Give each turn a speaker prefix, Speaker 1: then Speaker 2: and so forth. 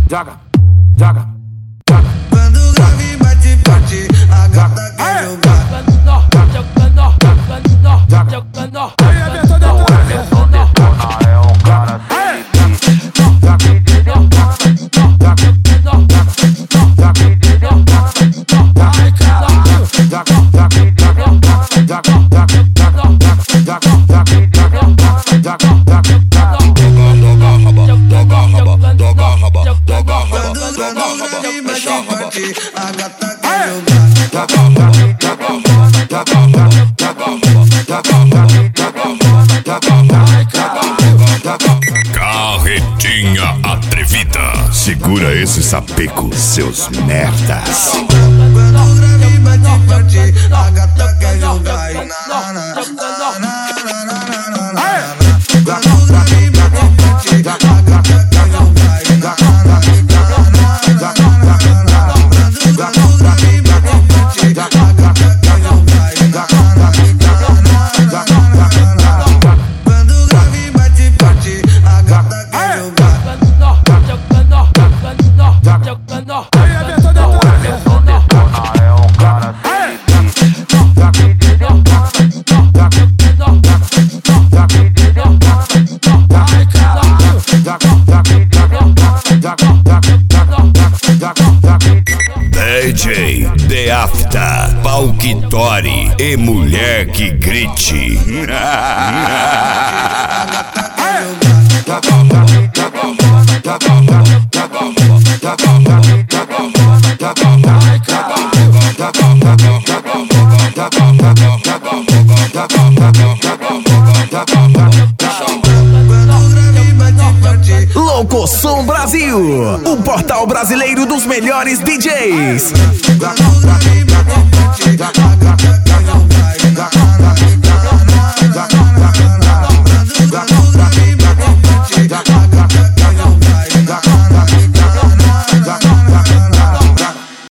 Speaker 1: joga, joga.
Speaker 2: Quando o grave bate forte, a gata quer jogar.
Speaker 1: Aí é detonador.
Speaker 3: É um cara
Speaker 2: A gata quer jogar.
Speaker 4: Carretinha atrevida. Segura esse sapeco, seus merdas.
Speaker 2: Quando o grave bate forte, a gata quer jogar. Quando o grave bate forte, a gata quer jogar.
Speaker 4: DJ The Afta, pau que tore e mulher que grite.
Speaker 5: Louco Som Brasil, o portal brasileiro dos melhores DJs.
Speaker 2: Quando o grave bate forte, a gata